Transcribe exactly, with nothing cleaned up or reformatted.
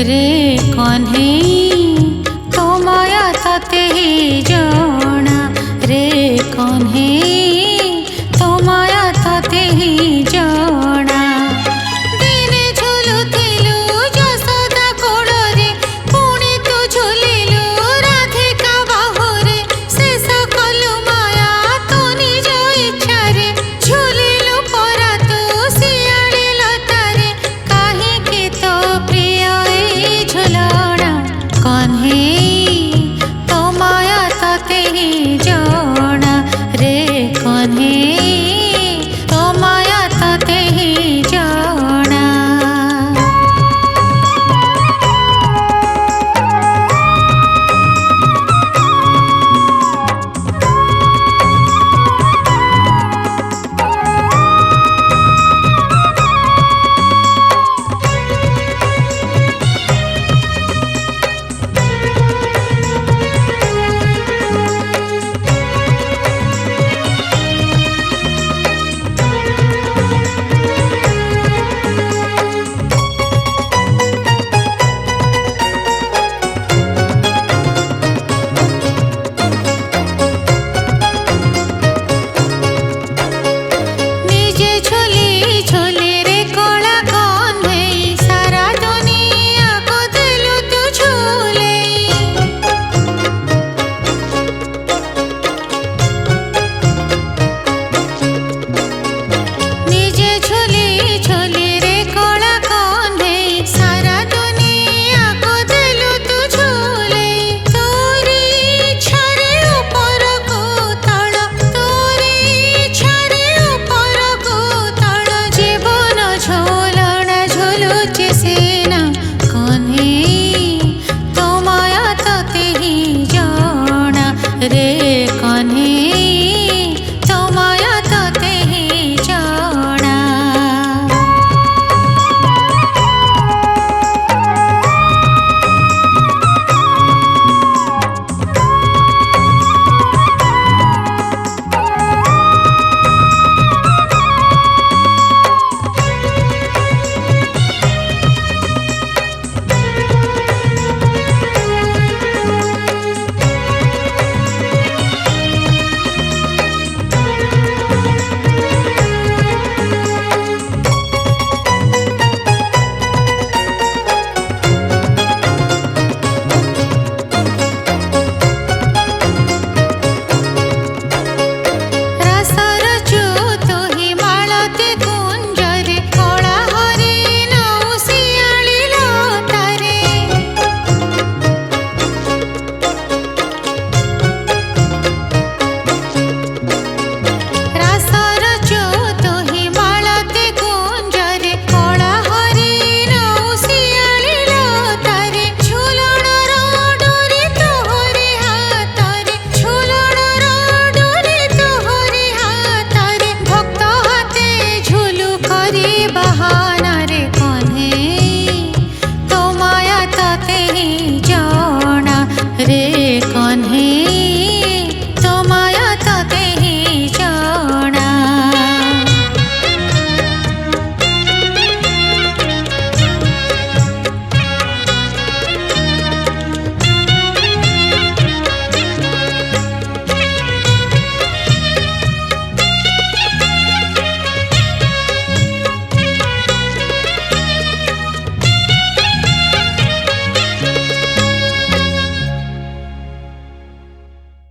रे कन्हई तो माया तते ही जाना रे कन्हई तो माया तते ही जाना दिने झुलुथिलु यशोदा कोड़रे पुणी तू झुलिलु राधिका बाहुरे शेष कलु माया तो निज इच्छारे झुलिलु परा तू सियाड़े लतारे काहिके तो प्रिय ए झुलना कन्हई तो माया तते ही जाना रे कन्हई तो माया तते ही जाना। निजे झुली झुली रे कला कन्हई सारा दुनिया को दिलु तू झुलेई निजे झुली झुली रे कला कन्हई सारा दुनिया को दिलु तू झुलेई तोरी इच्छारे ऊपर को तळ तोरी इच्छारे ऊपर को तळ जीवन झोलना झुलुचे सेना कन्हई तो माया तते ही जाना रे कन्हई तो माया तते ही जाना। रासर चूतो ही मालती कुंजरे कला हरिण उसियाली लतारे रासर चूतो ही मालती कुंजरे कला हरिण उसियाली लतारे झुलणर डोरी तोहरी हातरे झुलणर डोरी तोहरी हातरे भक्त हाते झुलु करी बहाना रे कन्हई तो माया तते ही जाना रे